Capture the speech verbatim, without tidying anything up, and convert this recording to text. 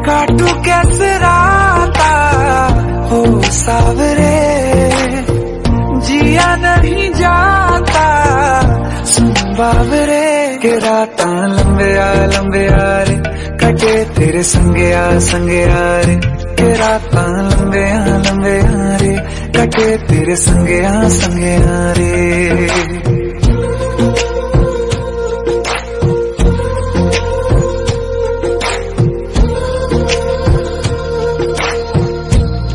काटू कैसे राता हो सावरे, जिया नहीं जाता सुन बावरे। के राता लंबे आ लंबे आ रे, कटे तेरे संगे आ संगे आ रे। के राता लंबे आ लंबे आ रे, कटे तेरे संगे आ संगे आ रे।